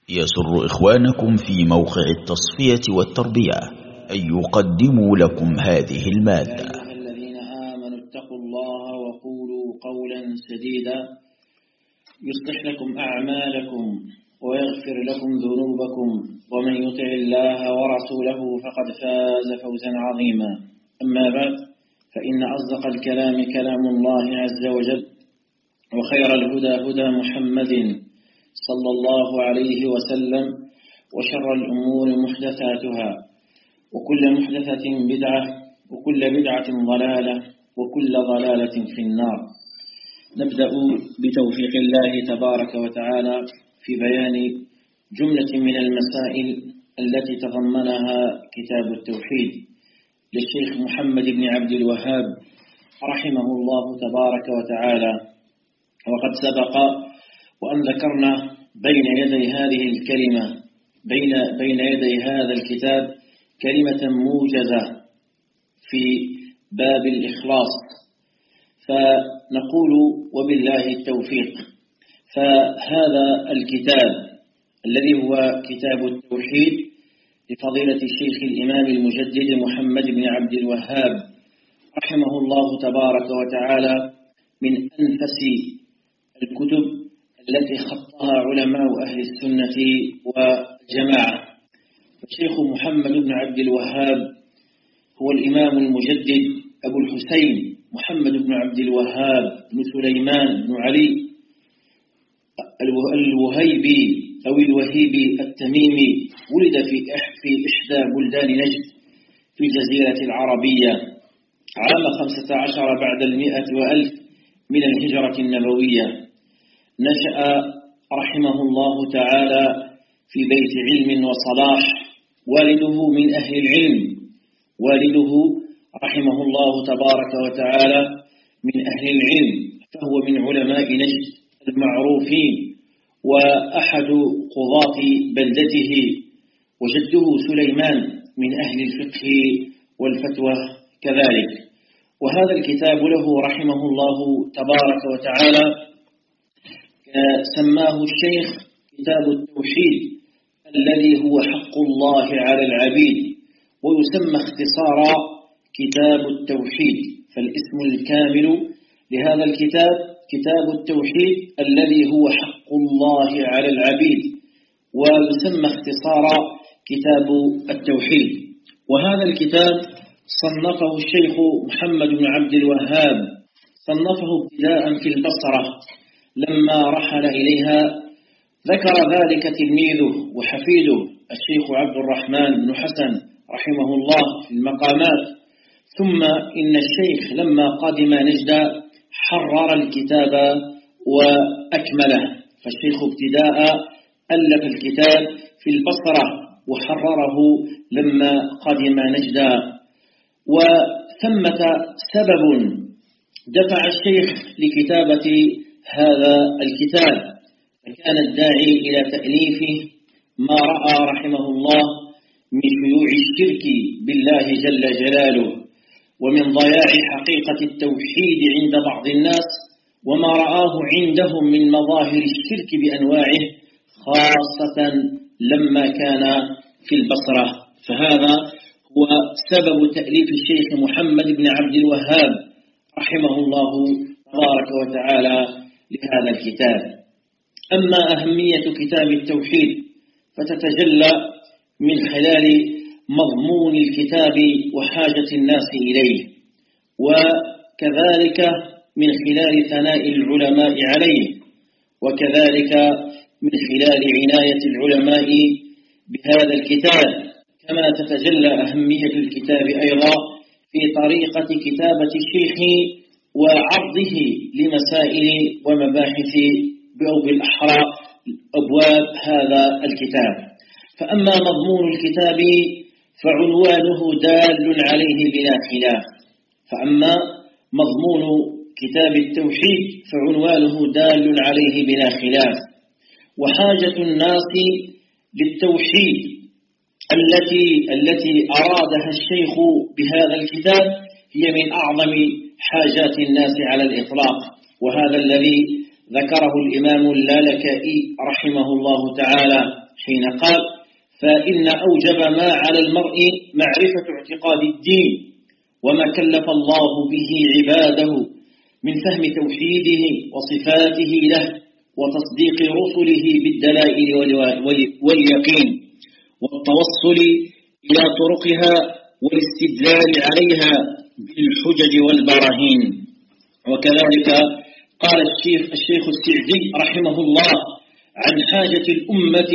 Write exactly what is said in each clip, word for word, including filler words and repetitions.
يسر إخوانكم في موقع التصفية والتربية أن يقدموا لكم هذه المادة. يا أيها الذين آمنوا اتقوا الله وقولوا قولا سديدا يصلح لكم أعمالكم ويغفر لكم ذنوبكم ومن يطع الله ورسوله فقد فاز فوزا عظيما. أما بعد، فإن أصدق الكلام كلام الله عز وجل، وخير الهدى هدى محمد صلى الله عليه وسلم، وشر الأمور محدثاتها، وكل محدثة بدعة، وكل بدعة ضلالة، وكل ضلالة في النار. نبدأ بتوفيق الله تبارك وتعالى في بيان جملة من المسائل التي تضمنها كتاب التوحيد للشيخ محمد بن عبد الوهاب رحمه الله تبارك وتعالى. وقد سبق وأن ذكرنا بين يدي هذه الكلمة بين بين يدي هذا الكتاب كلمة موجزة في باب الإخلاص، فنقول وبالله التوفيق. فهذا الكتاب الذي هو كتاب التوحيد لفضيلة الشيخ الإمام المجدد محمد بن عبد الوهاب رحمه الله تبارك وتعالى من أنفس الكتب التي خطها علماء أهل السنة والجماعة. الشيخ محمد بن عبد الوهاب هو الإمام المجدد أبو الحسين محمد بن عبد الوهاب بن سليمان بن علي الوهيبي أو الوهيبي التميمي، ولد في في إحدى بلدان نجد في الجزيرة العربية عام خمسة عشر بعد المئة وألف من الهجرة النبوية. نشأ رحمه الله تعالى في بيت علم وصلاح، والده من أهل العلم، والده رحمه الله تبارك وتعالى من أهل العلم، فهو من علماء نجد المعروفين وأحد قضاة بلدته، وجده سليمان من أهل الفقه والفتوى كذلك. وهذا الكتاب له رحمه الله تبارك وتعالى سماه الشيخ كتاب التوحيد الذي هو حق الله على العبيد، ويسمى اختصارا كتاب التوحيد. فالاسم الكامل لهذا الكتاب كتاب التوحيد الذي هو حق الله على العبيد، ويسمى اختصارا كتاب التوحيد. وهذا الكتاب صنفه الشيخ محمد بن عبد الوهاب، صنفه ابتداء في البصرة لما رحل إليها. ذكر ذلك تلميذه وحفيده الشيخ عبد الرحمن بن حسن رحمه الله في المقامات. ثم إن الشيخ لما قدم نجد حرر الكتاب وأكمله، فالشيخ ابتداء ألف الكتاب في البصرة وحرره لما قدم نجد. وثمة سبب دفع الشيخ لكتابة هذا الكتاب، فكان الداعي إلى تأليفه ما رأى رحمه الله من شيوع الشرك بالله جل جلاله، ومن ضياع حقيقة التوحيد عند بعض الناس، وما رآه عندهم من مظاهر الشرك بأنواعه، خاصة لما كان في البصرة. فهذا هو سبب تأليف الشيخ محمد بن عبد الوهاب رحمه الله تبارك وتعالى لهذا الكتاب. أما أهمية كتاب التوحيد فتتجلى من خلال مضمون الكتاب وحاجة الناس إليه، وكذلك من خلال ثناء العلماء عليه، وكذلك من خلال عناية العلماء بهذا الكتاب. كما تتجلى أهمية الكتاب أيضا في طريقة كتابة الشيخ وعرضه لمسائل ومباحث أو بالأحرى أبواب هذا الكتاب. فأما مضمون الكتاب فعنوانه دال عليه بلا خلاف. فأما مضمون كتاب التوحيد فعنوانه دال عليه بلا خلاف. وحاجة الناس للتوحيد التي التي أرادها الشيخ بهذا الكتاب هي من أعظم حاجات الناس على الإطلاق، وهذا الذي ذكره الإمام اللالكائي رحمه الله تعالى حين قال: فإن أوجب ما على المرء معرفة اعتقاد الدين وما كلف الله به عباده من فهم توحيده وصفاته له وتصديق رسله بالدلائل واليقين والتوصل إلى طرقها والاستدلال عليها بالحجج والبراهين. وكذلك قال الشيخ الشيخ السعدي رحمه الله عن حاجة الأمة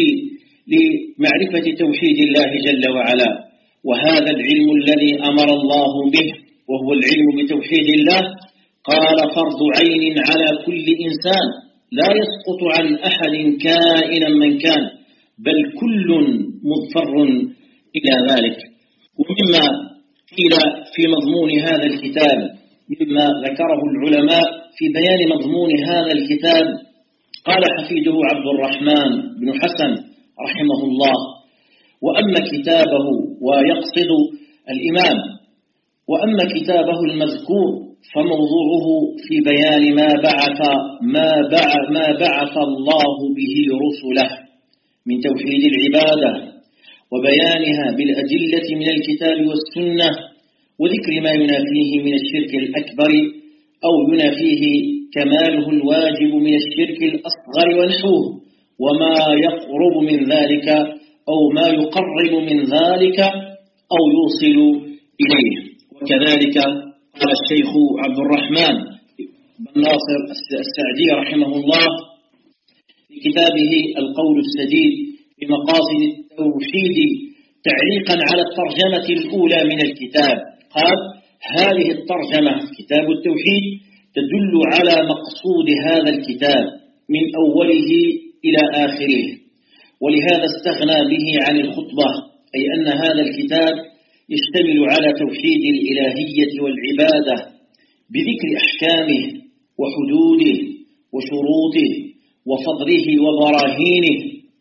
لمعرفة توحيد الله جل وعلا، وهذا العلم الذي أمر الله به وهو العلم بتوحيد الله قال: فرض عين على كل إنسان لا يسقط عن أحد كائنا من كان، بل كل مضطر إلى ذلك. ومما قيل في مضمون هذا الكتاب مما ذكره العلماء في بيان مضمون هذا الكتاب، قال حفيده عبد الرحمن بن حسن رحمه الله: وأما كتابه، ويقصد الإمام، وأما كتابه المذكور فموضوعه في بيان ما بعث ما بعث ما بعث الله به رسله من توحيد العبادة وبيانها بالأدلة من الكتاب والسنة، وذكر ما ينافيه من الشرك الأكبر أو ينافيه كماله الواجب من الشرك الأصغر ونحوه، وما يقرب من ذلك أو ما يقرب من ذلك أو يوصل إليه. وكذلك قال الشيخ عبد الرحمن بن ناصر السعدي رحمه الله في كتابه القول السديد في مقاصد التوحيد تعليقا على الترجمة الأولى من الكتاب، قال: هذه الترجمة كتاب التوحيد تدل على مقصود هذا الكتاب من أوله إلى آخره، ولهذا استغنى به عن الخطبة، أي أن هذا الكتاب يشتمل على توحيد الإلهية والعبادة بذكر أحكامه وحدوده وشروطه وفضله وبراهينه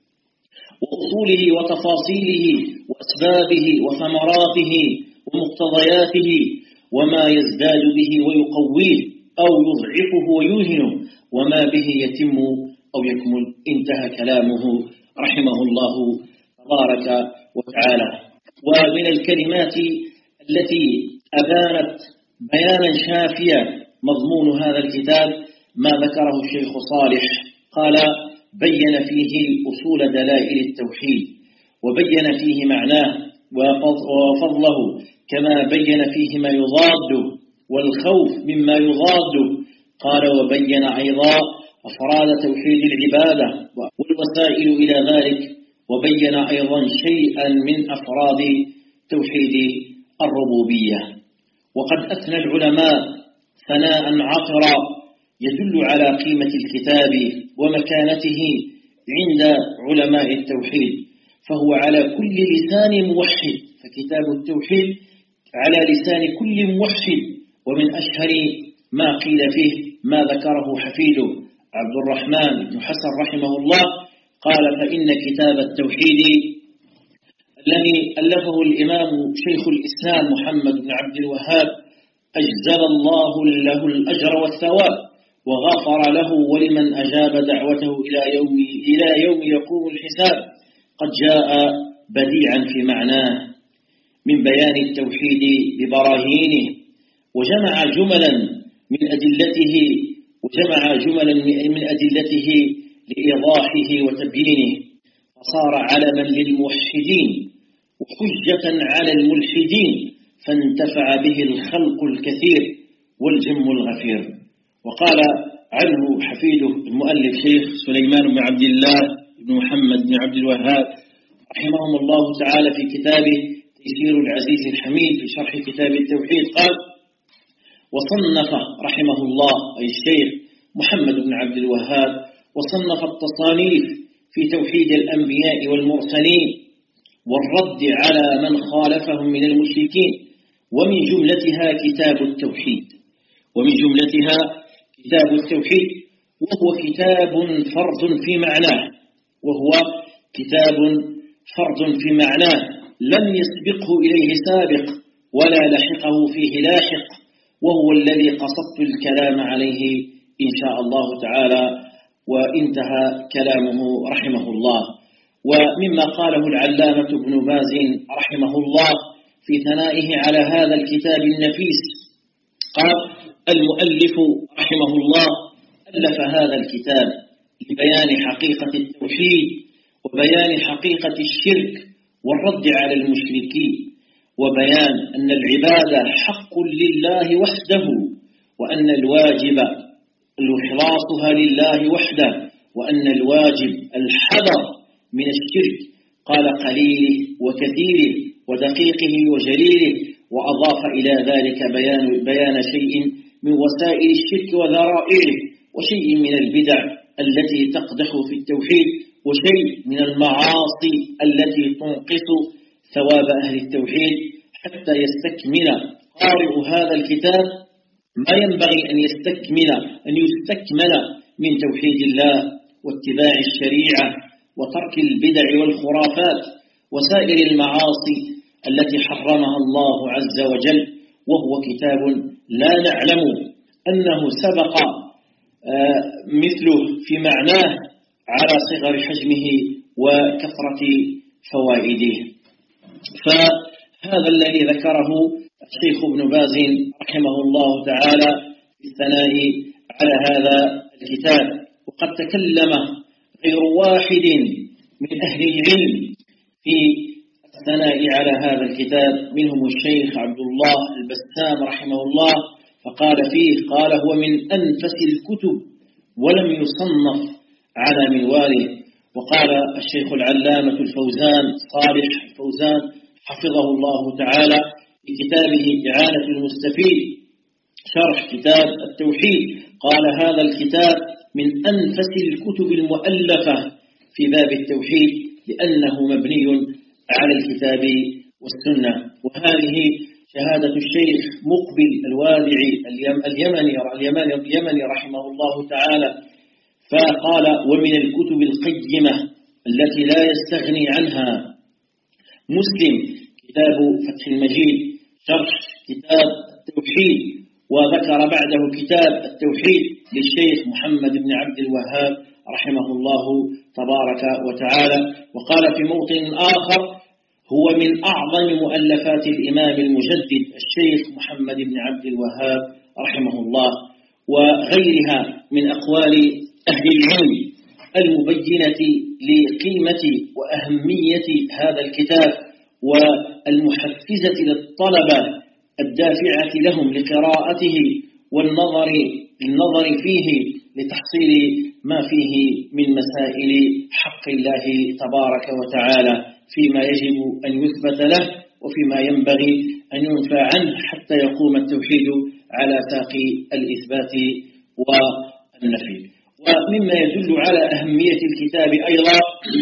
وأصوله وتفاصيله وأسبابه وثمراته ومقتضياته وما يزداد به ويقويه أو يضعفه ويوهنه وما به يتم أو يكمل. انتهى كلامه رحمه الله تبارك وتعالى. ومن الكلمات التي أبانت بيانا شافيا مضمون هذا الكتاب ما ذكره الشيخ صالح، قال: بين فيه أصول دلائل التوحيد وبين فيه معناه وفضله، كما بين فيه ما يضاده والخوف مما يضاده. قال: وبين أيضا أفراد توحيد العبادة والوسائل إلى ذلك، وبين أيضا شيئا من أفراد توحيد الربوبية. وقد أثنى العلماء ثناء عطرا يدل على قيمة الكتاب ومكانته عند علماء التوحيد، فهو على كل لسان موحد، فكتاب التوحيد على لسان كل موحد. ومن أشهر ما قيل فيه ما ذكره حفيده عبد الرحمن بن حسن رحمه الله، قال: فإن كتاب التوحيد الذي ألفه الإمام شيخ الإسلام محمد بن عبد الوهاب أجزل الله له الأجر والثواب وغفر له ولمن أجاب دعوته إلى يوم إلى يوم يقوم الحساب، قد جاء بديعا في معناه من بيان التوحيد ببراهينه، وجمع جملا من أدلته وجمع جملا من أدلته لإيضاحه وتبيينه، فصار علما للموحدين وحجة على الملحدين، فانتفع به الخلق الكثير والجم الغفير. وقال عنه حفيده المؤلف شيخ سليمان بن عبد الله بن محمد بن عبد الوهاب رحمهم الله تعالى في كتابه تيسير العزيز الحميد في شرح كتاب التوحيد، قال: وصنف رحمه الله أي الشيخ محمد بن عبد الوهاب وصنف التصانيف في توحيد الأنبياء والمرسلين والرد على من خالفهم من المشركين، ومن جملتها كتاب التوحيد ومن جملتها كتاب التوحيد وهو كتاب فرد في معناه وهو كتاب فرد في معناه لم يسبقه إليه سابق ولا لحقه فيه لاحق، وهو الذي قصدت الكلام عليه إن شاء الله تعالى. وانتهى كلامه رحمه الله. ومما قاله العلامة ابن باز رحمه الله في ثنائه على هذا الكتاب النفيس، قال: المؤلف رحمه الله ألف هذا الكتاب لبيان حقيقة التوحيد وبيان حقيقة الشرك والرد على المشركين، وبيان أن العبادة حق لله وحده، وأن الواجب إخلاصها لله وحده، وأن الواجب الحذر من الشرك، قال قليله وكثيره ودقيقه وجليله، وأضاف إلى ذلك بيان, بيان شيء من وسائل الشرك وذرائعه، وشيء من البدع التي تقدح في التوحيد، وشيء من المعاصي التي تنقص ثواب أهل التوحيد، حتى يستكمل قارئ هذا الكتاب ما ينبغي أن يستكمل أن يستكمل من توحيد الله واتباع الشريعة وترك البدع والخرافات وسائر المعاصي التي حرمها الله عز وجل، وهو كتاب لا نعلم أنه سبق مثله في معناه على صغر حجمه وكثرة فوائده. فهذا الذي ذكره الشيخ ابن باز رحمه الله تعالى في الثناء على هذا الكتاب. وقد تكلم غير واحد من أهل العلم في الثناء على هذا الكتاب، منهم الشيخ عبد الله البسام رحمه الله، فقال فيه: قال هو من أنفس الكتب ولم يصنف على منواله. وقال الشيخ العلامة الفوزان صالح الفوزان حفظه الله تعالى في كتابه إعانة المستفيد شرح كتاب التوحيد، قال هذا الكتاب من أنفس الكتب المؤلفة في باب التوحيد، لأنه مبني على الكتاب والسنة. وهذه شهادة الشيخ مقبل الوادعي اليمني اليمني اليمني رحمه الله تعالى، فقال: ومن الكتب القيمة التي لا يستغني عنها مسلم كتاب فتح المجيد شرح كتاب التوحيد، وذكر بعده كتاب التوحيد للشيخ محمد بن عبد الوهاب رحمه الله تبارك وتعالى. وقال في موطن آخر: هو من أعظم مؤلفات الإمام المجدد الشيخ محمد بن عبد الوهاب رحمه الله، وغيرها من أقوال أهل العلم المبينة لقيمة وأهمية هذا الكتاب والمحفزة للطلبة الدافعة لهم لقراءته والنظر النظر فيه لتحصيل ما فيه من مسائل حق الله تبارك وتعالى فيما يجب أن يثبت له وفيما ينبغي أن ينفى عنه حتى يقوم التوحيد على ساق الإثبات والنفي. ومما يدل على أهمية الكتاب أيضا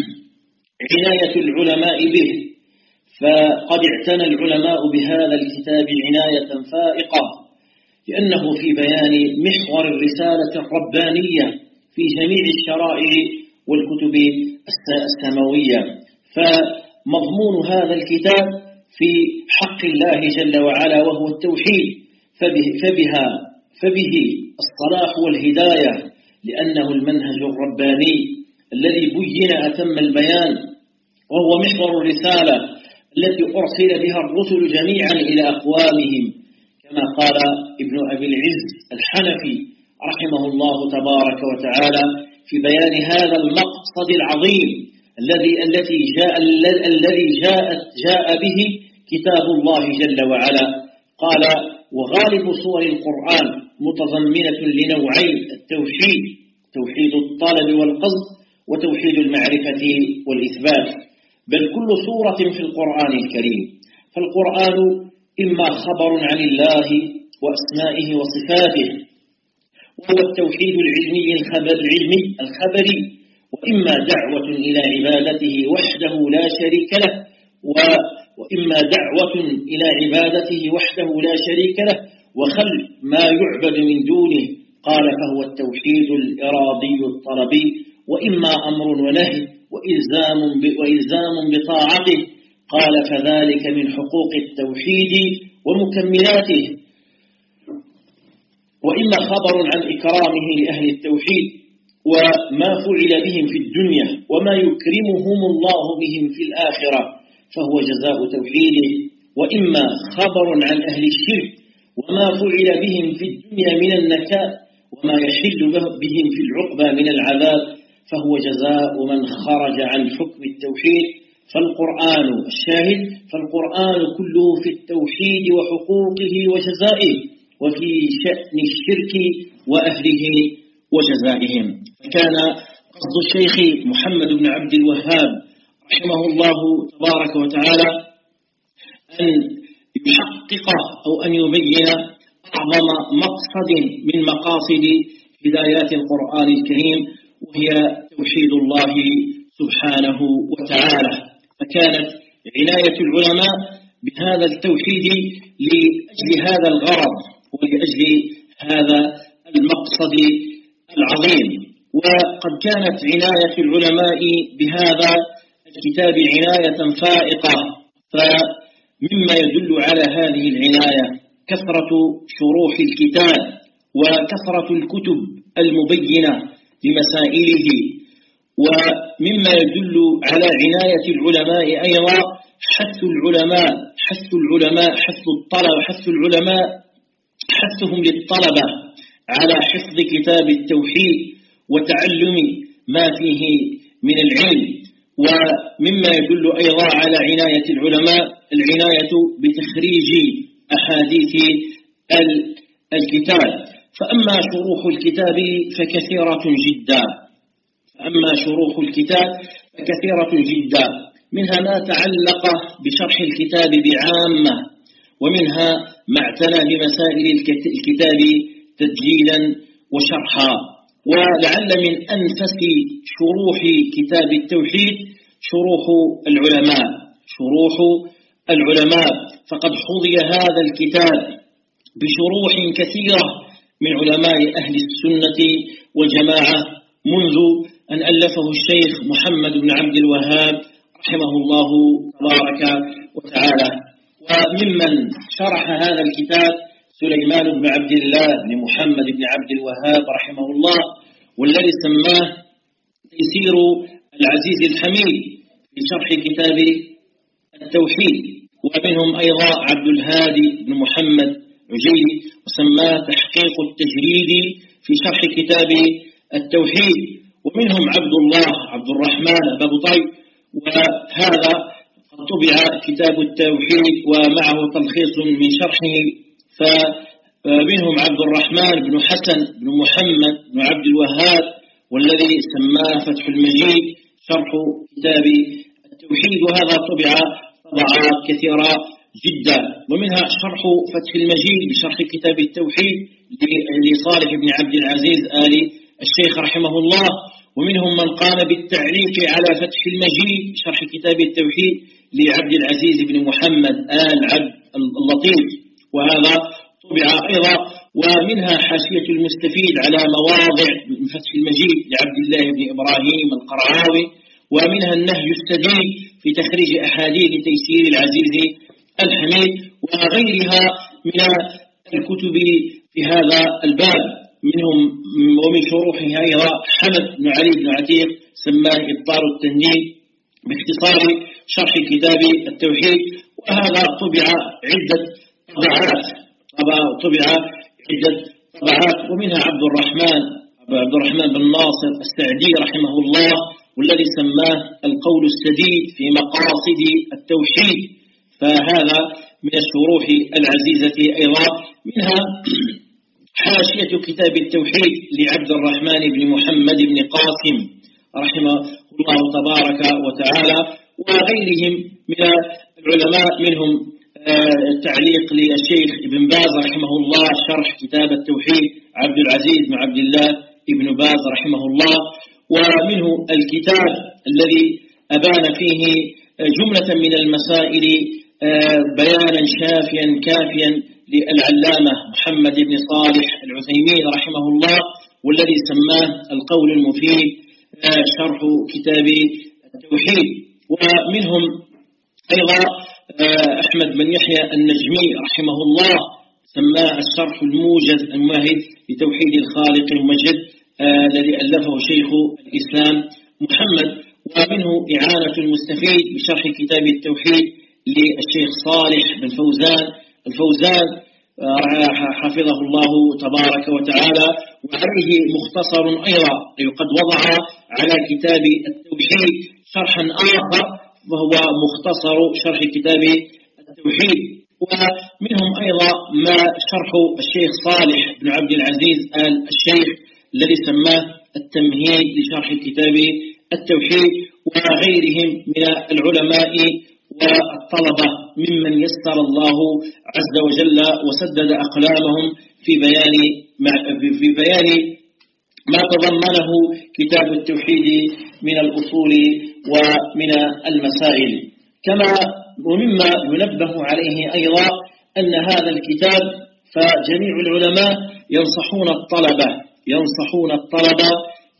عناية العلماء به، فقد اعتنى العلماء بهذا الكتاب عناية فائقة، لأنه في بيان محور الرسالة الربانية في جميع الشرائع والكتب السماوية. فمضمون هذا الكتاب في حق الله جل وعلا وهو التوحيد، فبه, فبها فبه الصلاح والهداية، لأنه المنهج الرباني الذي بين أتم البيان، وهو محور الرسالة التي أرسل بها الرسل جميعا إلى أقوامهم، كما قال ابن أبي العز الحنفي رحمه الله تبارك وتعالى في بيان هذا المقصد العظيم الذي التي جاء الذي جاءت جاء به كتاب الله جل وعلا. قال: وغالب سور القرآن متضمنة لنوعين: التوحيد توحيد الطلب والقصد، وتوحيد المعرفة والإثبات، بل كل سورة في القرآن الكريم. فالقرآن إما خبر عن الله وأسمائه وصفاته وهو التوحيد العلمي الخبري الخبري، وإما دعوة إلى عبادته وحده لا شريك له، وإما دعوة إلى عبادته وحده لا شريك له وخلق ما يعبد من دونه، قال: فهو التوحيد الإرادي الطلبي، وإما أمر ونهي وإلزام وإلزام بطاعته، قال: فذلك من حقوق التوحيد ومكملاته. وإما خبر عن إكرامه لأهل التوحيد وما فعل بهم في الدنيا وما يكرمهم الله بهم في الآخرة فهو جزاء توحيده، وإما خبر عن أهل الشرك وما فعل بهم في الدنيا من النكال وما يحل بهم في العقبى من العذاب فهو جزاء من خرج عن حكم التوحيد. فالقرآن الشاهد فالقرآن كله في التوحيد وحقوقه وجزائه، وفي شأن الشرك وأهله وجزائهم. كان قصد الشيخ محمد بن عبد الوهاب رحمه الله تبارك وتعالى أن يحقق أو أن يبين أعظم مقصد من مقاصد هدايات القرآن الكريم، وهي توحيد الله سبحانه وتعالى. فكانت عناية العلماء بهذا التوحيد لأجل هذا الغرض ولأجل هذا المقصد العظيم. وقد كانت عناية العلماء بهذا الكتاب عناية فائقة، فمما يدل على هذه العناية كثرة شروح الكتاب وكثرة الكتب المبينة لمسائله. ومما يدل على عناية العلماء أيضا حث العلماء حث العلماء حث الطلبة حث العلماء حثهم للطلبة على حفظ كتاب التوحيد وتعلم ما فيه من العلم. ومما يدل أيضا على عناية العلماء العناية بتخريج أحاديث الكتاب. فأما شروح الكتاب فكثيرة جدا أما شروح الكتاب فكثيرة جدا منها ما تعلق بشرح الكتاب بعامة، ومنها ما اعتنى بمسائل الكتاب تسجيلا وشرحا. ولعل من أنفس شروح كتاب التوحيد شروح العلماء شروح العلماء فقد حظي هذا الكتاب بشروح كثيرة من علماء أهل السنة والجماعة منذ أن ألفه الشيخ محمد بن عبد الوهاب رحمه الله تبارك وتعالى. وممن شرح هذا الكتاب سليمان بن عبد الله بن محمد بن عبد الوهاب رحمه الله، والذي سماه تيسير العزيز الحميد في شرح كتاب التوحيد. ومنهم أيضا عبد الهادي بن محمد عجيلي وسماه تحقيق التجريد في شرح كتاب التوحيد. ومنهم عبد الله عبد الرحمن بن طيب، وهذا قد طبع كتاب التوحيد ومعه تلخيص من شرحه. فمنهم عبد الرحمن بن حسن بن محمد بن عبد الوهاب، والذي سماه فتح المجيد شرح كتاب التوحيد، وهذا طبع طبعات كثيرة جدا. ومنها شرح فتح المجيد بشرح كتاب التوحيد لصالح بن عبد العزيز آل الشيخ رحمه الله. ومنهم من قام بالتعليق على فتح المجيد شرح كتاب التوحيد لعبد العزيز بن محمد آل عبد اللطيف، وهذا طبع أيضا. ومنها حاشية المستفيد على مواضع من فتح المجيد لعبد الله بن إبراهيم القرعاوي. ومنها النهج السديد في تخريج أحاديث تيسير العزيز الحميد، وغيرها من الكتب في هذا الباب. منهم ومن شروحها أيضا حمد بن علي بن عتيق سماه إبطال التنجيد باختصار شرح كتاب التوحيد، وهذا طبع عدة طبعات طبع عدة طبعات. ومنها عبد الرحمن عبد الرحمن بن ناصر السعدي رحمه الله، والذي سماه القول السديد في مقاصد التوحيد، فهذا من الشروح العزيزة أيضا. منها حاشية كتاب التوحيد لعبد الرحمن بن محمد بن قاسم رحمه الله تبارك وتعالى، وغيرهم من العلماء. منهم تعليق للشيخ ابن باز رحمه الله شرح كتاب التوحيد عبد العزيز بن عبد الله ابن باز رحمه الله. ومنه الكتاب الذي أبان فيه جملة من المسائل بيانا شافيا كافيا للعلامة محمد بن صالح العثيمين رحمه الله، والذي سماه القول المفيد شرح كتاب التوحيد. ومنهم أيضا أحمد بن يحيى النجمي رحمه الله سماه الشرح الموجز الممهد لتوحيد الخالق المجد الذي ألفه شيخ الإسلام محمد، ومنه إعانة المستفيد بشرح كتاب التوحيد للشيخ صالح بن فوزان الفوزان حفظه الله تبارك وتعالى، وعليه مختصر أيضا قد وضع على كتاب التوحيد شرحا آخر وهو مختصر شرح كتاب التوحيد. ومنهم أيضا ما شرح الشيخ صالح بن عبد العزيز آل الشيخ الذي سماه التمهيد لشرح كتاب التوحيد، وغيرهم من العلماء والطلبة ممن يسر الله عز وجل وسدد أقلامهم في بيان ما في بيان ما تضمنه كتاب التوحيد من الأصول ومن المسائل. كما ومما ينبه عليه أيضا أن هذا الكتاب فجميع العلماء ينصحون الطلبة ينصحون الطلبة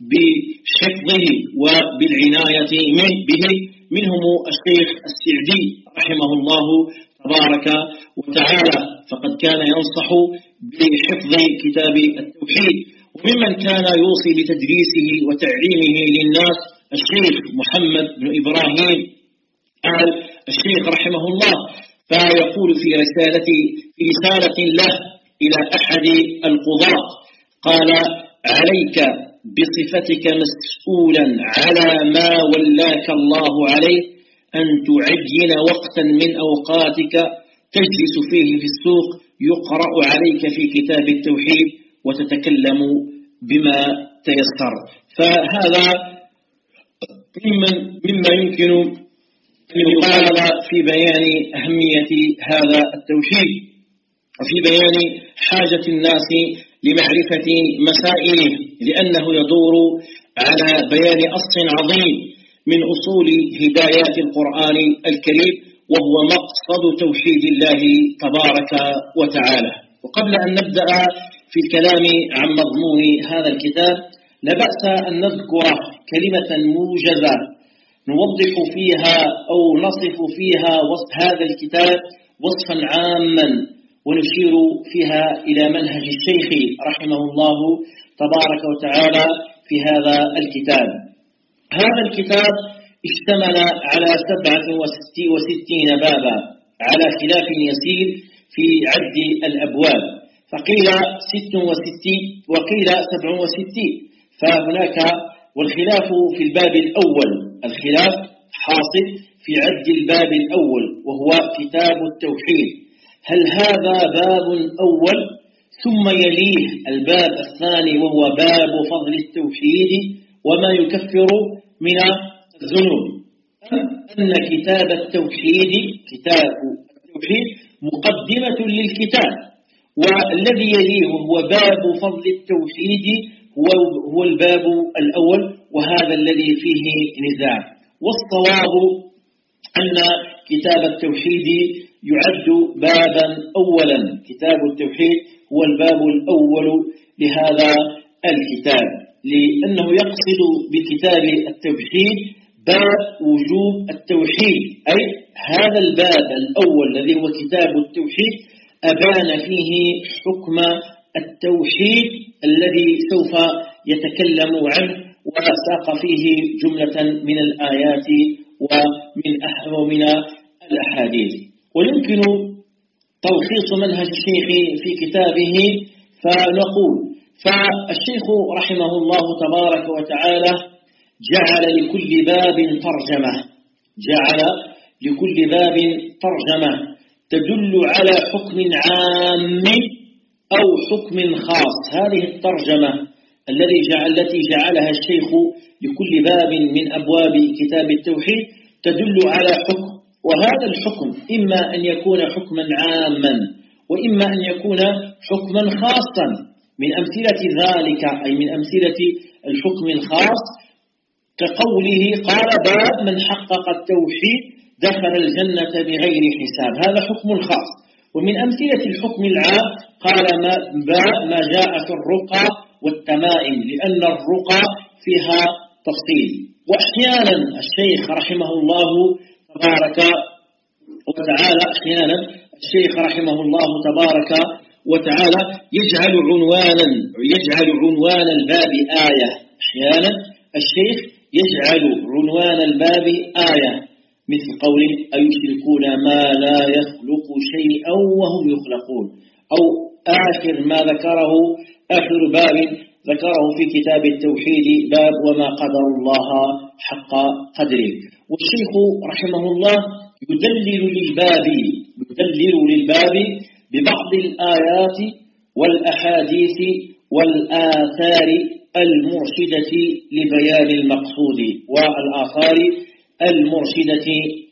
بحفظه وبالعناية به، منهم الشيخ السعدي رحمه الله تبارك وتعالى، فقد كان ينصح بحفظ كتاب التوحيد. وممن كان يوصي بتدريسه وتعليمه للناس الشيخ محمد بن إبراهيم آل الشيخ رحمه الله، فيقول في رسالة في رسالة له إلى أحد القضاة قال: عليك بصفتك مسؤولا على ما ولاك الله عليه أن تعين وقتا من أوقاتك تجلس فيه في السوق يقرأ عليك في كتاب التوحيد وتتكلم بما تيسر. فهذا مما, مما يمكن أن يقال في بيان أهمية هذا التوحيد وفي بيان حاجة الناس لمعرفة مسائله، لأنه يدور على بيان أصل عظيم من أصول هدايات القرآن الكريم، وهو مقصد توحيد الله تبارك وتعالى. وقبل أن نبدأ في الكلام عن مضمون هذا الكتاب لا بأس أن نذكر كلمة موجزة نوضح فيها أو نصف فيها وصف هذا الكتاب وصفا عاما، ونشير فيها إلى منهج الشيخ رحمه الله تبارك وتعالى في هذا الكتاب. هذا الكتاب اشتمل على سبعة وستين بابا على خلاف يسير في عد الأبواب، فقيل ست وستين وقيل سبع وستين، فهناك والخلاف في الباب الأول، الخلاف حاصل في عد الباب الأول وهو كتاب التوحيد. هل هذا باب أول ثم يليه الباب الثاني وهو باب فضل التوحيد وما يكفر من الذنوب، أن كتاب التوحيد كتاب التوحيد مقدمة للكتاب، والذي يليه هو باب فضل التوحيد هو هو الباب الأول، وهذا الذي فيه نزاع. والصواب أن كتاب التوحيد يعد بابا أولا، كتاب التوحيد هو الباب الأول لهذا الكتاب، لأنه يقصد بكتاب التوحيد باب وجوب التوحيد، أي هذا الباب الأول الذي هو كتاب التوحيد أبان فيه حكم التوحيد الذي سوف يتكلم عنه، وساق فيه جملة من الآيات ومن الأحاديث. ويمكن تلخيص منهج الشيخ في كتابه فنقول: فالشيخ رحمه الله تبارك وتعالى جعل لكل باب ترجمة جعل لكل باب ترجمة تدل على حكم عام أو حكم خاص. هذه الترجمة الذي جعل التي جعلها الشيخ لكل باب من أبواب كتاب التوحيد تدل على حكم، وهذا الحكم إما أن يكون حكما عاما وإما أن يكون حكما خاصا. من أمثلة ذلك أي من أمثلة الحكم الخاص كقوله قال: باب من حقق التوحيد دخل الجنة بغير حساب، هذا حكم خاص. ومن أمثلة الحكم العام قال: ما, ما جاء في الرقى والتمائم، لأن الرقى فيها تفصيل. وأحيانا الشيخ رحمه الله تبارك وتعالى أحيانا الشيخ رحمه الله تبارك وتعالى يجعل عنوانا يجعل عنوان الباب آية. أحيانا الشيخ يجعل عنوان الباب آية، مثل قوله أيشركون ما لا يخلق شيئا وهم يخلقون، أو آخر ما ذكره آخر باب ذكره في كتاب التوحيد باب وما قدر الله حق قدره. والشيخ رحمه الله يدلل للباب يدلل للباب ببعض الآيات والأحاديث والآثار المرشدة لبيان المقصود والآثار المرشدة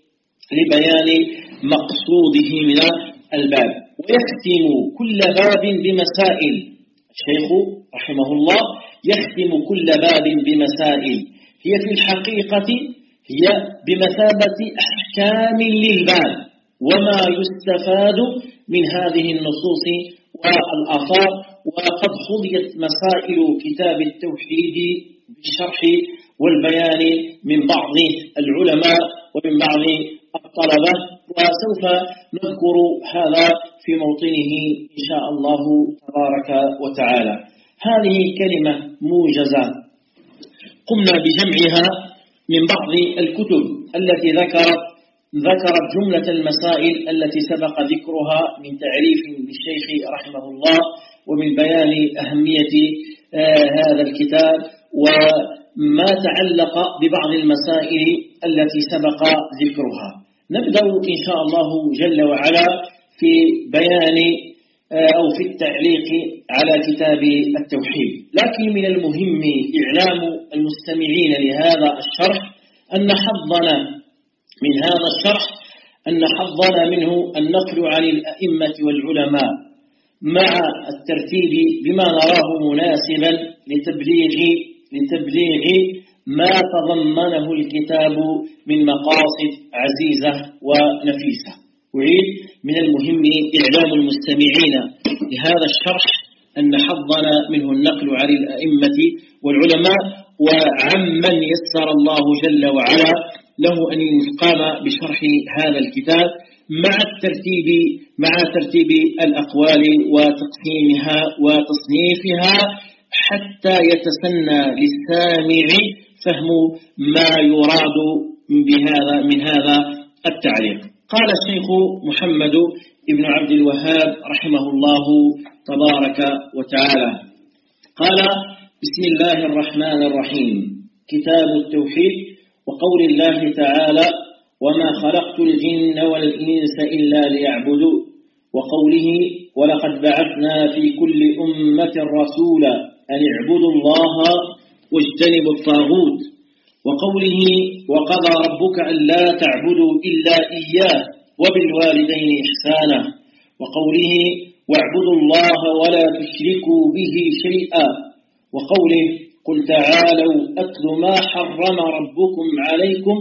لبيان مقصوده من الباب، ويختم كل باب بمسائل. الشيخ رحمه الله يختم كل باب بمسائل هي في الحقيقة هي بمثابة أحكام للباب، وما يستفاد من هذه النصوص والآثار. وقد خضيت مسائل كتاب التوحيد بالشرح والبيان من بعض العلماء ومن بعض الطلبة، وسوف نذكر هذا في موطنه إن شاء الله تبارك وتعالى. هذه كلمة موجزة قمنا بجمعها من بعض الكتب التي ذكرت ذكرت جملة المسائل التي سبق ذكرها من تعريف بالشيخ رحمه الله ومن بيان أهمية آه هذا الكتاب وما تعلق ببعض المسائل التي سبق ذكرها. نبدأ إن شاء الله جل وعلا في بيان آه أو في التعليق على كتاب التوحيد، لكن من المهم إعلام المستمعين لهذا الشرح أن حظنا من هذا الشرح أن حظنا منه النقل عن الأئمة والعلماء مع الترتيب بما نراه مناسبا لتبليغ لتبليغ ما تضمنه الكتاب من مقاصد عزيزة ونفيسة. أعيد: من المهم إعلام المستمعين لهذا الشرح أن حظنا منه النقل عن الأئمة والعلماء وعمن يسر الله جل وعلا له أن يقام بشرح هذا الكتاب مع الترتيب مع ترتيب الأقوال وتقسيمها وتصنيفها حتى يتسنى للسامع فهم ما يراد بهذا من هذا التعليق. قال الشيخ محمد ابن عبد الوهاب رحمه الله تبارك وتعالى قال: بسم الله الرحمن الرحيم. كتاب التوحيد. وقول الله تعالى: وما خلقت الجن والإنس إلا ليعبدوا. وقوله: ولقد بعثنا في كل أمة رسولا أن اعبدوا الله واجتنبوا الطاغوت. وقوله: وقضى ربك ألا تعبدوا إلا إياه وبالوالدين إحسانا. وقوله: واعبدوا الله ولا تشركوا به شيئا. وقوله: قل تعالوا أتل ما حرم ربكم عليكم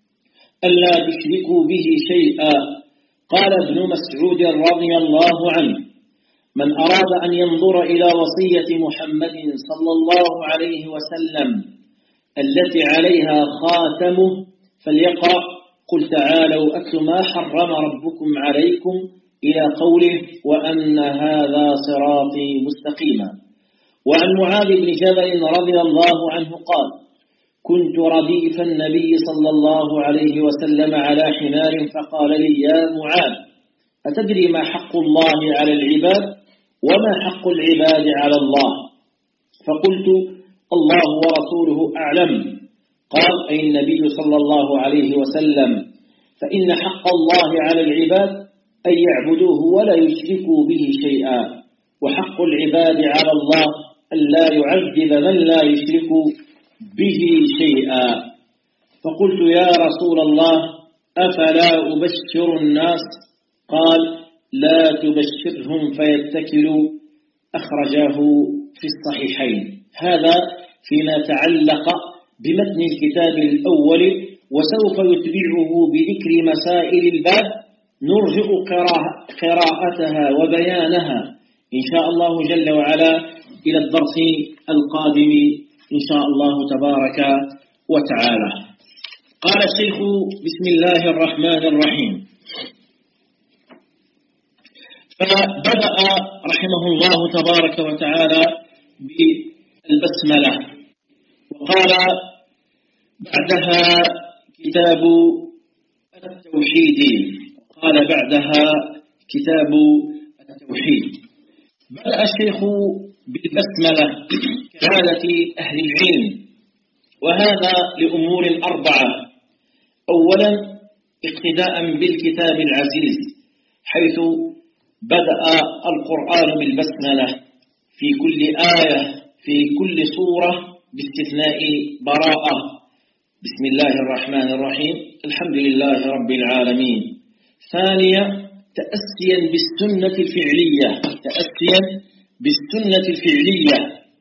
ألا تشركوا به شيئا. قال ابن مسعود رضي الله عنه: من أراد أن ينظر إلى وصية محمد صلى الله عليه وسلم التي عليها خاتمه فليقرأ قل تعالوا أتل ما حرم ربكم عليكم إلى قوله: وأن هذا صراطي مستقيما. وعن معاذ بن جبل رضي الله عنه قال: كنت رديف النبي صلى الله عليه وسلم على حمار فقال لي: يا معاذ، أتدري ما حق الله على العباد وما حق العباد على الله؟ فقلت: الله ورسوله أعلم. قال: أي النبي صلى الله عليه وسلم: فإن حق الله على العباد أن يعبدوه ولا يشركوا به شيئا، وحق العباد على الله أن لا يعذب من لا يشرك به شيئا. فقلت: يا رسول الله، أفلا أبشر الناس؟ قال: لا تبشرهم فيتكلوا. أخرجاه في الصحيحين. هذا فيما تعلق بمتن الكتاب الأول، وسوف يتبعه بذكر مسائل الباب نرجع قراءتها وبيانها إن شاء الله جل وعلا إلى الدرس القادم إن شاء الله تبارك وتعالى. قال الشيخ: بسم الله الرحمن الرحيم. فبدأ رحمه الله تبارك وتعالى بالبسملة، وقال بعدها كتاب التوحيد، وقال بعدها كتاب التوحيد. بدأ الشيخ بالبسملة كعادة أهل العلم، وهذا لأمور أربعة. أولا اقتداء بالكتاب العزيز، حيث بدأ القرآن بالبسملة في كل آية في كل سورة باستثناء براءة. بسم الله الرحمن الرحيم، الحمد لله رب العالمين. ثانيا تأسيا بالسنة الفعلية، تأسيا بالسنة الفعلية،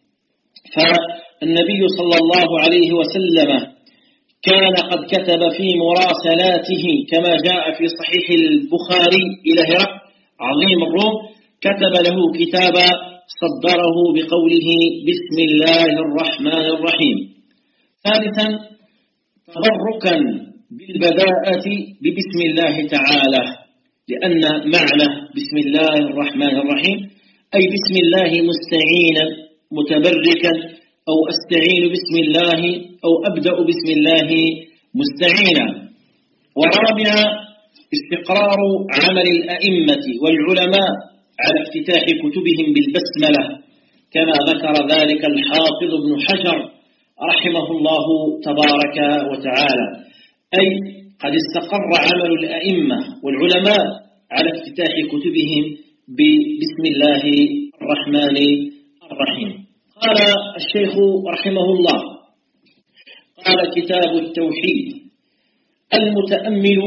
فالنبي صلى الله عليه وسلم كان قد كتب في مراسلاته كما جاء في صحيح البخاري إلى هرقل عظيم الروم، كتب له كتابا صدره بقوله بسم الله الرحمن الرحيم. ثالثا تبركا بالبداءة ببسم الله تعالى، لأن معنى بسم الله الرحمن الرحيم أي بسم الله مستعينا متبركا، أو أستعين بسم الله، أو أبدأ بسم الله مستعينا. ورابعا استقرار عمل الأئمة والعلماء على افتتاح كتبهم بالبسملة، كما ذكر ذلك الحافظ ابن حجر رحمه الله تبارك وتعالى، أي قد استقر عمل الأئمة والعلماء على افتتاح كتبهم ببسم الله الرحمن الرحيم. قال الشيخ رحمه الله، قال كتاب التوحيد. المتأمل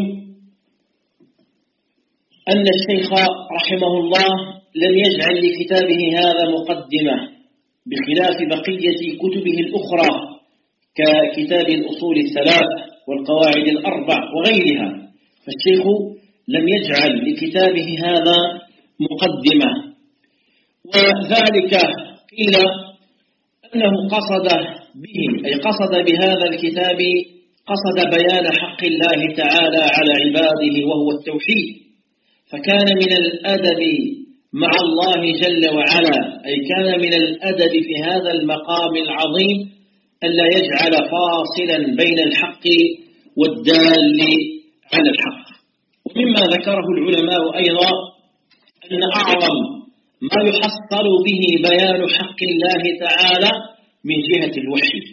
أن الشيخ رحمه الله لم يجعل لكتابه هذا مقدمة، بخلاف بقية كتبه الأخرى ككتاب الأصول الثلاث والقواعد الأربع وغيرها، فالشيخ لم يجعل لكتابه هذا مقدمة، وذلك قيل أنه قصد به، أي قصد بهذا الكتاب قصد بيان حق الله تعالى على عباده وهو التوحيد، فكان من الأدب مع الله جل وعلا، أي كان من الأدب في هذا المقام العظيم ألا يجعل فاصلا بين الحق والدال على الحق. ومما ذكره العلماء أيضا أن أعظم ما يحصل به بيان حق الله تعالى من جهة الوحي،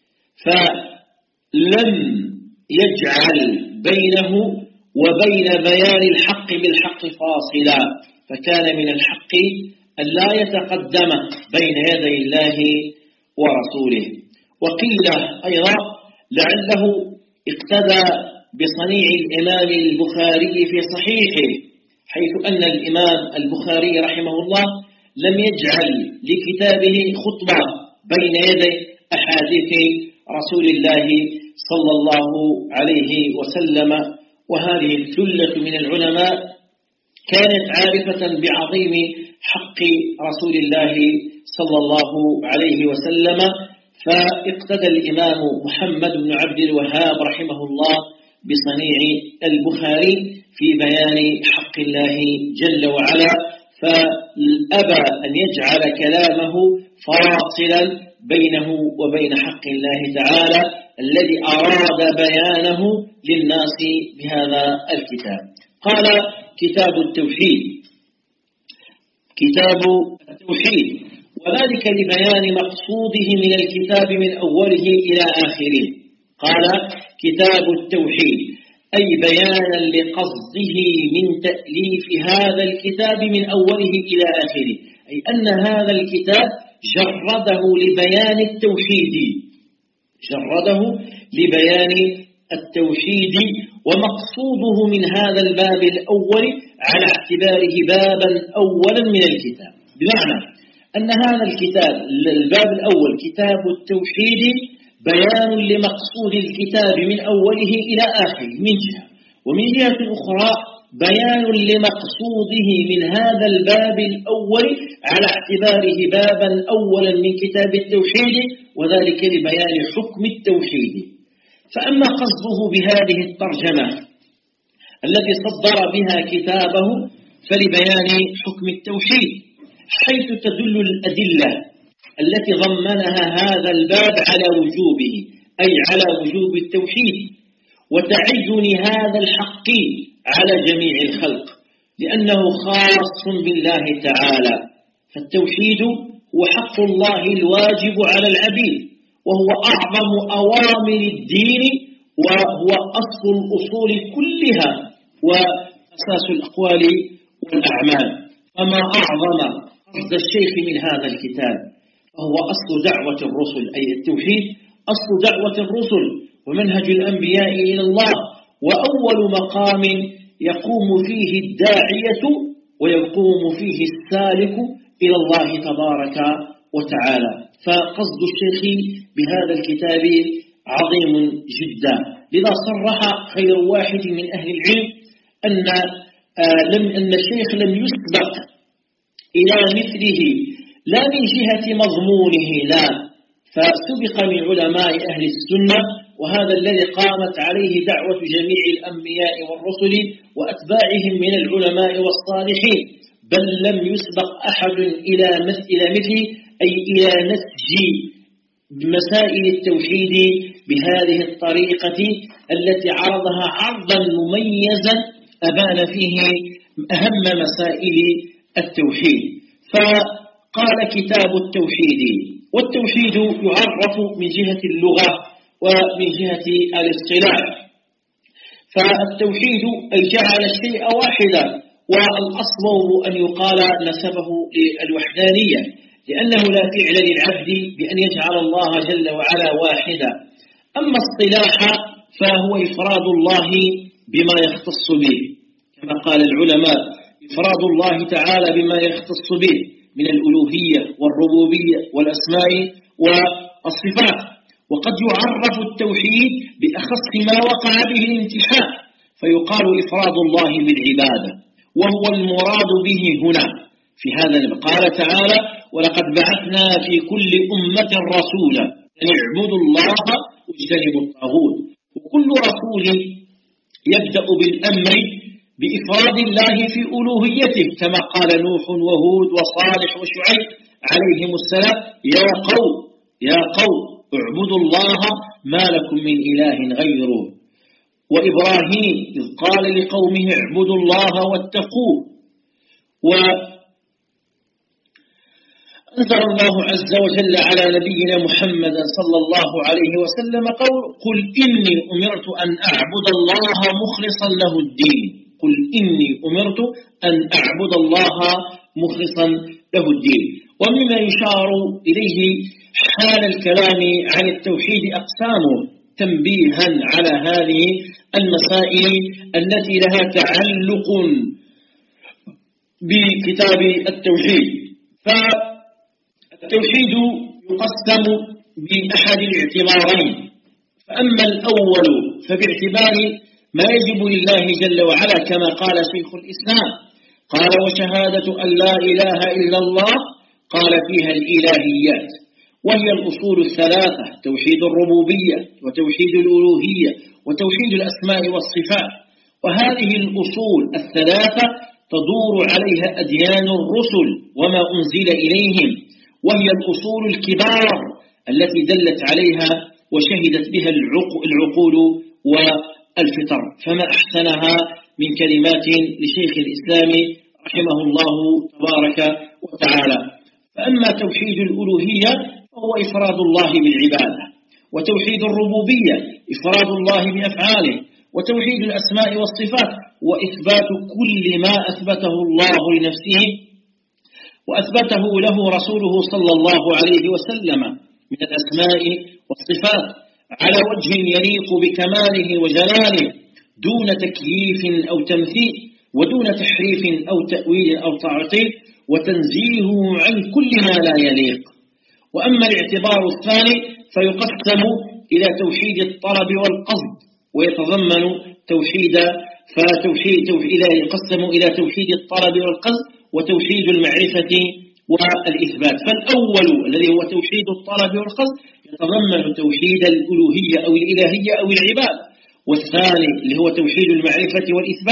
فلم يجعل بينه وبين بيان الحق بالحق فاصلا، فكان من الحق أن لا يتقدم بين يدي الله ورسوله. وقيل أيضا لعله اقتدى بصنيع الإمام البخاري في صحيحه، حيث أن الإمام البخاري رحمه الله لم يجعل لكتابه خطبة بين يدي أحاديث رسول الله صلى الله عليه وسلم. وهذه الثلة من العلماء كانت عارفة بعظيم حق رسول الله صلى الله عليه وسلم، فاقتدى الإمام محمد بن عبد الوهاب رحمه الله بصنيع البخاري في بيان حق الله جل وعلا، فأبى أن يجعل كلامه فاصلا بينه وبين حق الله تعالى الذي أراد بيانه للناس بهذا الكتاب. قال كتاب التوحيد، كتاب التوحيد، وذلك لبيان مقصوده من الكتاب من أوله إلى آخره. قال كتاب التوحيد أي بيانا لقصده من تأليف هذا الكتاب من أوله إلى آخره، أي أن هذا الكتاب جرده لبيان التوحيد، جرده لبيان التوحيد، ومقصوده من هذا الباب الأول على اعتباره بابا أولا من الكتاب، بمعنى أن هذا الكتاب الباب الأول كتاب التوحيد بيان لمقصود الكتاب من أوله إلى آخره من جهة، ومن جهة أخرى بيان لمقصوده من هذا الباب الأول على اعتباره بابا أولا من كتاب التوحيد، وذلك لبيان حكم التوحيد. فأما قصده بهذه الترجمة التي صدر بها كتابه فلبيان حكم التوحيد، حيث تدل الأدلة التي ضمنها هذا الباب على وجوبه، أي على وجوب التوحيد وتعين هذا الحق على جميع الخلق، لأنه خاص بالله تعالى. فالتوحيد هو حق الله الواجب على العبيد، وهو أعظم أوامر الدين، وهو أصل الأصول كلها وأساس الأقوال والأعمال. فما أعظم قصد الشيخ من هذا الكتاب، فهو أصل دعوة الرسل، أي التوحيد أصل دعوة الرسل ومنهج الأنبياء إلى الله، وأول مقام يقوم فيه الداعية ويقوم فيه السالك إلى الله تبارك وتعالى. فقصد الشيخ بهذا الكتاب عظيم جدا، لذا صرح خير واحد من أهل العلم أن لم أن الشيخ لم يسبق إلى مثله لا من جهة مضمونه، لا، فسبق من علماء أهل السنة، وهذا الذي قامت عليه دعوة جميع الأنبياء والرسل وأتباعهم من العلماء والصالحين، بل لم يسبق أحد إلى مثله، أي إلى نسج مسائل التوحيد بهذه الطريقة التي عرضها عرضا مميزا أبان فيه أهم مسائل التوحيد. فقال كتاب التوحيد، والتوحيد يعرف من جهة اللغة ومن جهة الاصطلاح. فالتوحيد أي جعل الشيء واحدا، والأصوب أن يقال نسبه للوحدانية، لأنه لا فعل للعبد بأن يجعل الله جل وعلا واحدا. أما اصطلاح فهو إفراد الله بما يختص به، كما قال العلماء: إفراد الله تعالى بما يختص به من الألوهية والربوبية والأسماء والصفات. وقد يعرف التوحيد بأخص ما وقع به الامتحان، فيقال إفراد الله بالعبادة، وهو المراد به هنا في هذا. قال تعالى: ولقد بعثنا في كل أمة رسولا أن اعبدوا الله واجتنبوا الطاغوت. وكل رسول يبدأ بالأمر بإفراد الله في ألوهيته، كما قال نوح وهود وصالح وشعيب عليهم السلام: يا قوم يا قوم اعبدوا الله ما لكم من إله غيره. وإبراهيم إذ قال لقومه اعبدوا الله واتقوه. وأنزل الله عز وجل على نبينا محمد صلى الله عليه وسلم قول: قل إني أمرت أن أعبد الله مخلصا له الدين. قل إني أمرت أن أعبد الله مخلصا له الدين. ومما يشار إليه حال الكلام عن التوحيد أقسامه، تنبيها على هذه المسائل التي لها تعلق بكتاب التوحيد. فالتوحيد يقسم بأحد الاعتبارين، فأما الأول فباعتبار ما يجب لله جل وعلا، كما قال شيخ الإسلام، قال: وشهادة أن لا إله إلا الله، قال فيها الإلهيات، وهي الأصول الثلاثة: توحيد الربوبية وتوحيد الألوهية وتوحيد الأسماء والصفات. وهذه الأصول الثلاثة تدور عليها أديان الرسل وما أنزل إليهم، وهي الأصول الكبار التي دلت عليها وشهدت بها العقول والفطر. فما أحسنها من كلمات لشيخ الإسلام رحمه الله تبارك وتعالى. فأما توحيد الألوهية هو إفراد الله بالعبادة، وتوحيد الربوبية إفراد الله بأفعاله، وتوحيد الأسماء والصفات وإثبات كل ما أثبته الله لنفسه وأثبته له رسوله صلى الله عليه وسلم من الأسماء والصفات على وجه يليق بكماله وجلاله، دون تكييف أو تمثيل، ودون تحريف أو تأويل أو تعطيل، وتنزيهه عن كل ما لا يليق. وأما الاعتبار الثاني فيقسم إلى توحيد الطلب والقصد، ويتضمن توحيد فتوحيد توحيد يقسم إلى توحيد الطلب والقصد وتوحيد المعرفة والإثبات. فالأول الذي هو توحيد الطلب والقصد يتضمن توحيد الألوهية أو الإلهية أو العباد، والثاني اللي هو توحيد المعرفة والإثبات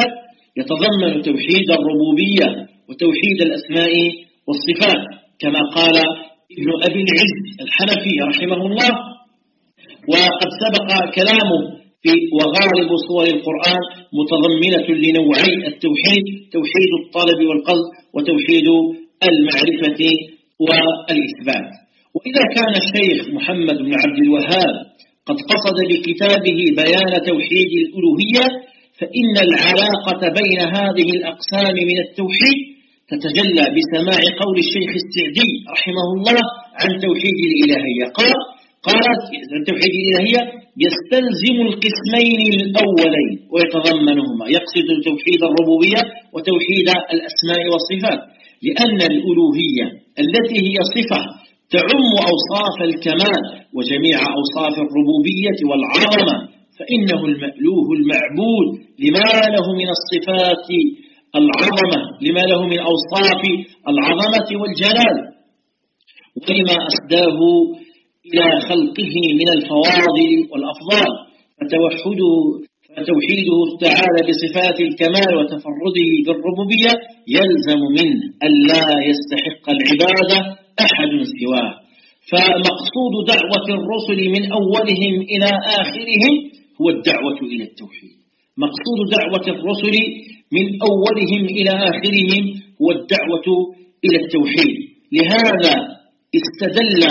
يتضمن توحيد الربوبية وتوحيد الأسماء والصفات، كما قال ابن أبي العز الحنفي رحمه الله، وقد سبق كلامه في وغالب صور القرآن متضمنة لنوعي التوحيد: توحيد الطلب والقصد وتوحيد المعرفة والإثبات. وإذا كان الشيخ محمد بن عبد الوهاب قد قصد بكتابه بيان توحيد الألوهية، فإن العلاقة بين هذه الأقسام من التوحيد تتجلى بسماع قول الشيخ السعدي رحمه الله عن توحيد الإلهية. قال قالت التوحيد الإلهية يستلزم القسمين الأولين ويتضمنهما، يقصد توحيد الربوبية وتوحيد الأسماء والصفات، لأن الألوهية التي هي صفة تعم أوصاف الكمال وجميع أوصاف الربوبية والعظمة، فإنه المألوه المعبود لما له من الصفات العظمة، لما له من أوصاف العظمة والجلال، ولما أسداه إلى خلقه من الفواضل والأفضال، فتوحده فتوحيده تعالى بصفات الكمال وتفرده بالربوبية يلزم منه ألا يستحق العبادة أحد سواه. فمقصود دعوة الرسل من أولهم إلى آخرهم هو الدعوة إلى التوحيد. مقصود دعوة الرسل من أولهم إلى آخرهم هو الدعوة إلى التوحيد. لهذا استدل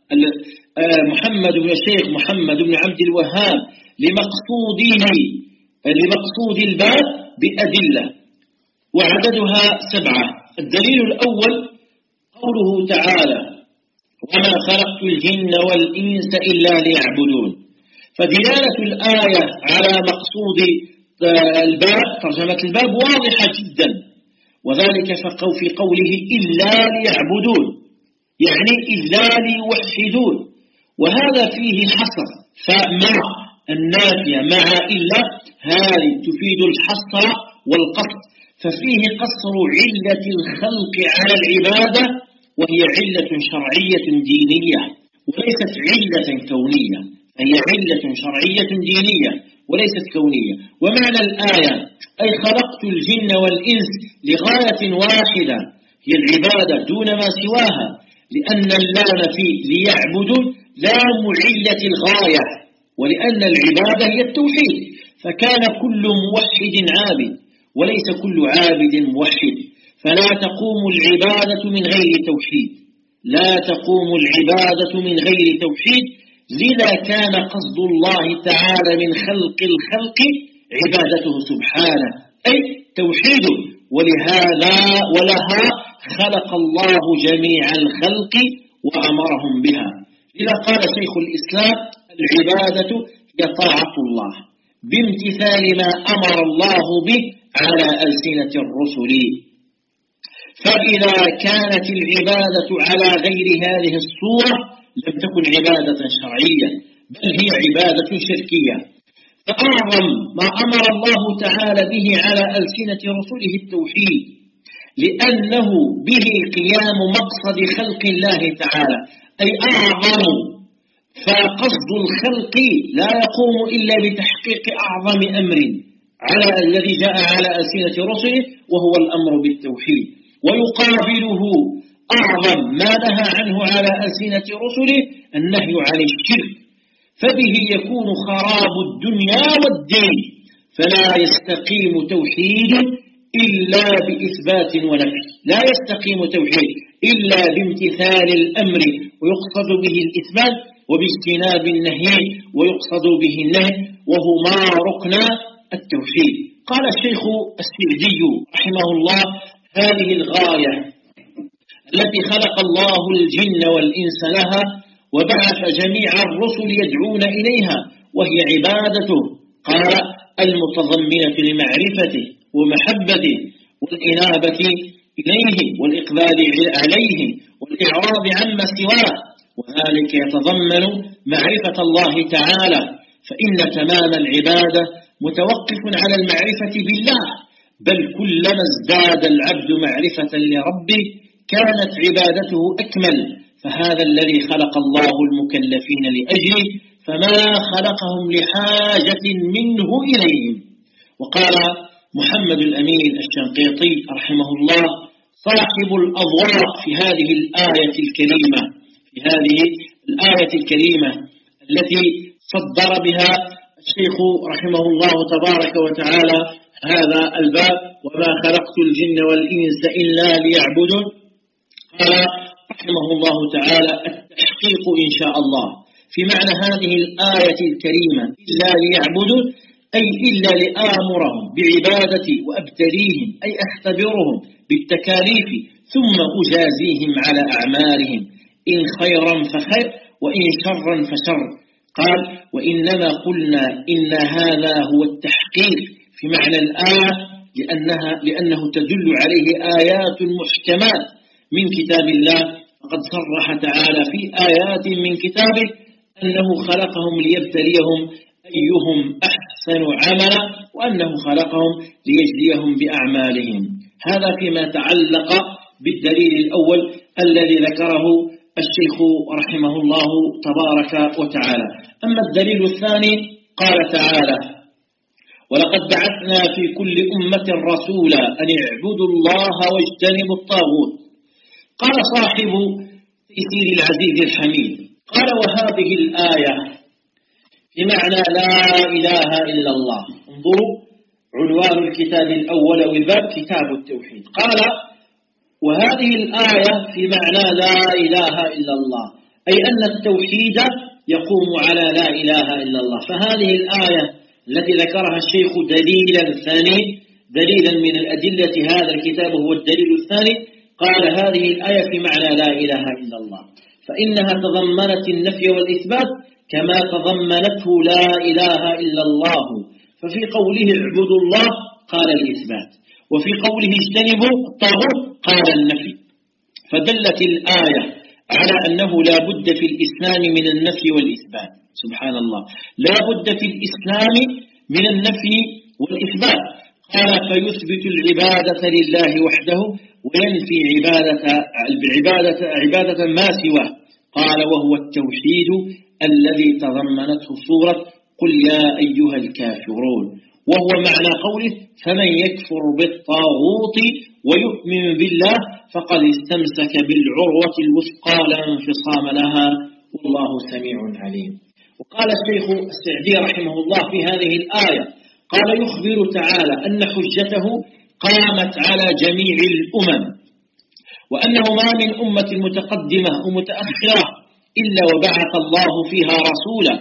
محمد بن الشيخ محمد بن عبد الوهاب لمقصوده لمقصود الباب بأدلة، وعددها سبعة. الدليل الأول قوله تعالى: وما خلقت الجن والإنس إلا ليعبدون. فدلالة الآية على مقصود الباب، ترجمة الباب، واضحة جدا، وذلك في قوله إلا ليعبدون، يعني إلا ليوحدون، وهذا فيه حصر. فمع النافية مع إلا هذه تفيد الحصر والقصر، ففيه قصر علة الخلق على العبادة، وهي علة شرعية دينية وليست علة كونية، هي علة شرعية دينية وليست كونية. ومعنى الآية أي خلقت الجن والإنس لغاية واحدة هي العبادة دون ما سواها، لأن اللام في ليعبدون لام علة الغاية، ولأن العبادة هي التوحيد، فكان كل موحد عابد وليس كل عابد موحد، فلا تقوم العبادة من غير توحيد، لا تقوم العبادة من غير توحيد. لذا كان قصد الله تعالى من خلق الخلق عبادته سبحانه، أي توحيده، ولهذا ولها خلق الله جميع الخلق وأمرهم بها. إذا قال شيخ الإسلام: العبادة هي طاعة الله بامتثال ما أمر الله به على ألسنة الرسل. فإذا كانت العبادة على غير هذه الصورة لم تكن عبادة شرعية، بل هي عبادة شركية. فأعظم ما أمر الله تعالى به على ألسنة رسله التوحيد، لأنه به قيام مقصد خلق الله تعالى، أي أعظم. فقصد الخلق لا يقوم إلا بتحقيق أعظم أمر على الذي جاء على ألسنة رسله، وهو الأمر بالتوحيد، ويقابله أعظم ما نهى عنه على ألسنة رسله النهي عن الشرك، فبه يكون خراب الدنيا والدين. فلا يستقيم توحيد إلا بإثبات ونفي، لا يستقيم توحيد إلا بامتثال الأمر ويقصد به الإثبات، وباجتناب النهي ويقصد به النهي، وهما ركن التوحيد. قال الشيخ السعدي رحمه الله: هذه الغاية التي خلق الله الجن والإنس لها وبعث جميع الرسل يدعون إليها، وهي عبادته، قال: المتضمنة لمعرفته ومحبته والإنابة إليه والإقبال عليه والإعراض عما سواه، وذلك يتضمن معرفة الله تعالى، فإن تمام العبادة متوقف على المعرفة بالله، بل كلما ازداد العبد معرفة لربه كانت عبادته أكمل. فهذا الذي خلق الله المكلفين لأجله، فما خلقهم لحاجة منه إليهم. وقال محمد الأمين الشنقيطي رحمه الله صاحب الأضواء في هذه الآية الكريمة في هذه الآية الكريمة التي صدر بها الشيخ رحمه الله تبارك وتعالى هذا الباب: وما خلقت الجن والإنس إلا ليعبدون. قال رحمه الله تعالى: التحقيق إن شاء الله في معنى هذه الآية الكريمة إلا ليعبدون، أي إلا لآمرهم بعبادتي وأبتليهم، أي أختبرهم بالتكاليف ثم أجازيهم على أعمالهم، إن خيرا فخير وإن شرا فشر. قال: وإنما قلنا إن هذا هو التحقيق في معنى الآية لأنها لأنه تدل عليه آيات محكمات من كتاب الله، فقد صرح تعالى في آيات من كتابه أنه خلقهم ليبتليهم أيهم أحسن عملا، وأنه خلقهم ليجزيهم بأعمالهم. هذا فيما تعلق بالدليل الأول الذي ذكره الشيخ رحمه الله تبارك وتعالى. أما الدليل الثاني قال تعالى: ولقد بعثنا في كل أمة رسولا أن اعبدوا الله واجتنبوا الطاغوت. قال صاحب تيسير العزيز الحميد: قال: وهذه الآية في معنى لا إله إلا الله. انظروا عنوان الكتاب الأول والباب كتاب التوحيد. قال: وهذه الآية في معنى لا إله إلا الله، أي أن التوحيد يقوم على لا إله إلا الله. فهذه الآية التي ذكرها الشيخ دليلا ثاني دليلا من الأدلة هذا الكتاب هو الدليل الثاني. قال: هذه الآية في معنى لا إله إلا الله، فإنها تضمنت النفي والإثبات كما تضمنته لا إله إلا الله. ففي قوله اعبدوا الله قال الإثبات، وفي قوله اجتنبوا الطاغوت قال النفي. فدلت الآية على أنه لا بد في الإسلام من النفي والإثبات. سبحان الله، لا بد في الإسلام من النفي والإثبات. قال: فيثبت العبادة لله وحده وينفي عبادة, عبادة, عبادة ما سواه. قال: وهو التوحيد الذي تضمنته سورة قل يا أيها الكافرون، وهو معنى قوله: فمن يكفر بالطاغوت ويؤمن بالله فقد استمسك بالعروة الوثقى لا انفصام لها والله سميع عليم. وقال الشيخ السعدي رحمه الله في هذه الآية: قال: يخبر تعالى أن حجته قامت على جميع الأمم، وأنه ما من أمة متقدمة ومتأخرة إلا وبعث الله فيها رسولا،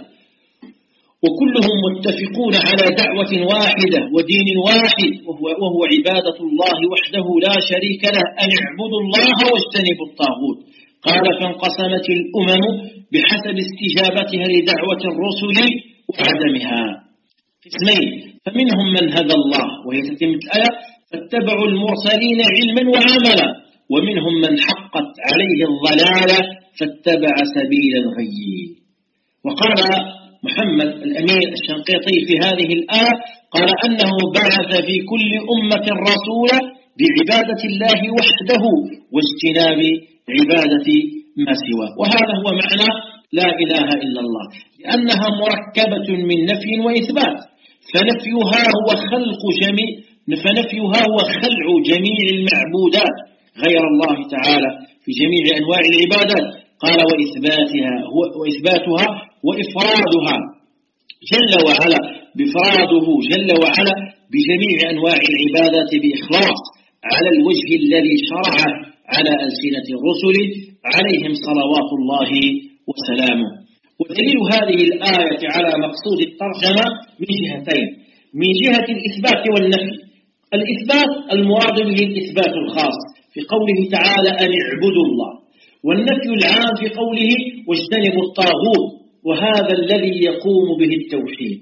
وكلهم متفقون على دعوة واحدة ودين واحد، وهو, وهو عبادة الله وحده لا شريك له، أن اعبدوا الله واجتنبوا الطاغوت. قال: فانقسمت الأمم بحسب استجابتها لدعوة الرسل وعدمها قسمين: فمنهم من هدى الله وهي تتمة الآية فاتبعوا المرسلين علما وعملا، ومنهم من حقت عليه الضلالة فاتبع سبيل الغي. وقال محمد الأمين الشنقيطي في هذه الآية قال أنه بعث في كل أمة رسولا بعبادة الله وحده واجتناب عبادة ما سواه. وهذا هو معنى لا إله إلا الله، لأنها مركبة من نفي وإثبات، فنفيها هو خلق جميع فنفيها هو خلع جميع المعبودات غير الله تعالى في جميع أنواع العبادات. قال: وإثباتها هو وإثباتها وإفرادها جل وعلا بفراده جل وعلا بجميع أنواع العبادات بإخلاص على الوجه الذي شرعه على ألسنة الرسل عليهم صلوات الله وسلامه. ودليل هذه الآية على مقصود الترجمة من جهتين: من جهة الإثبات والنفي. الإثبات المراد به الإثبات الخاص في قوله تعالى أن اعبدوا الله، والنفي العام في قوله واجتنبوا الطاغوت، وهذا الذي يقوم به التوحيد.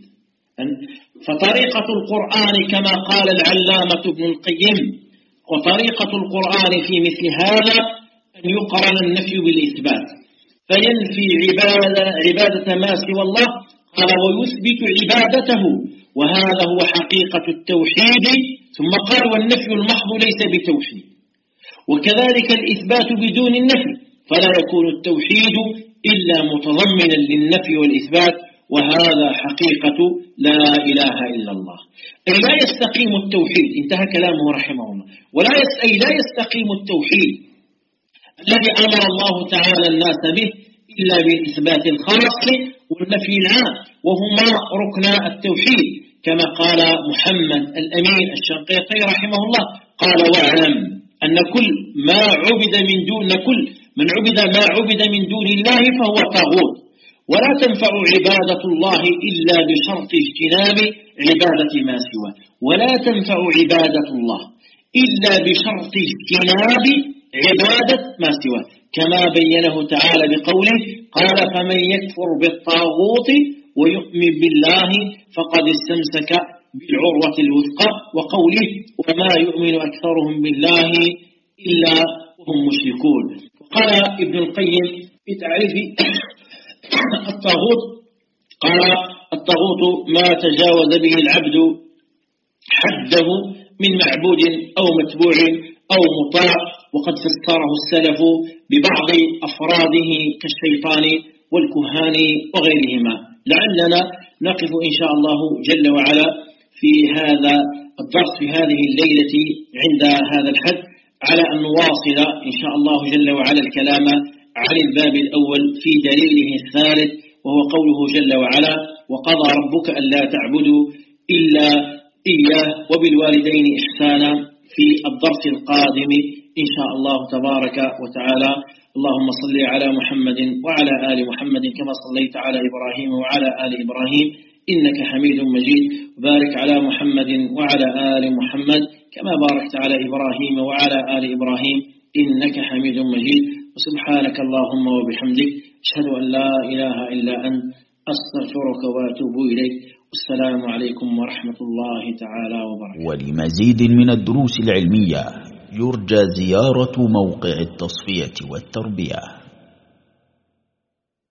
فطريقة القرآن كما قال العلامة ابن القيم، وطريقة القرآن في مثل هذا أن يقرن النفي بالإثبات، فينفي عبادة, عبادة ما سوى الله قال ويثبت عبادته، وهذا هو حقيقة التوحيد. ثم قال والنفي المحض ليس بتوحيد، وكذلك الإثبات بدون النفي، فلا يكون التوحيد إلا متضمنا للنفي والإثبات، وهذا حقيقة لا إله إلا الله. أي لا يستقيم التوحيد، انتهى كلامه رحمه الله، ولا أي لا يستقيم التوحيد الذي أمر الله تعالى الناس به إلا بالإثبات الخاص والنفي العام، وهما ركنا التوحيد، كما قال محمد الأمين الشنقيطي رحمه الله، قال: واعلم أن كل ما عبد من دون كل من عبد ما عبد من دون الله فهو طاغوت، ولا تنفع عبادة الله إلا بشرط اجتناب عبادة ما سواه، ولا تنفع عبادة الله إلا بشرط اجتناب عبادة ما سواه، كما بينه تعالى بقوله: قال: فمن يكفر بالطاغوت ويؤمن بالله فقد استمسك بالعروة الوثقى، وقوله: وما يؤمن أكثرهم بالله إلا وهم مشركون. قال ابن القيم في تعريف الطاغوت، قال: الطاغوت ما تجاوز به العبد حده من معبود أو متبوع أو مطاع، وقد فسره السلف ببعض أفراده كالشيطان والكهان وغيرهما. لعلنا نقف إن شاء الله جل وعلا في هذا الدرس في هذه الليلة عند هذا الحد، على أن نواصل إن شاء الله جل وعلا الكلام عن الباب الأول في دليله الثالث، وهو قوله جل وعلا: وقضى ربك ألا تعبدوا إلا إياه وبالوالدين إحسانا، في الدرس القادم إن شاء الله تبارك وتعالى. اللهم صل على محمد وعلى آل محمد كما صليت على إبراهيم وعلى آل إبراهيم إنك حميد مجيد، وبارك على محمد وعلى آل محمد كما باركت على إبراهيم وعلى آل إبراهيم إنك حميد مجيد. وسبحانك اللهم وبحمدك، أشهد أن لا إله إلا أنت، أستغفرك وأتوب إليك. والسلام عليكم ورحمة الله تعالى وبركاته. ولمزيد من الدروس العلمية يرجى زيارة موقع التصفية والتربية.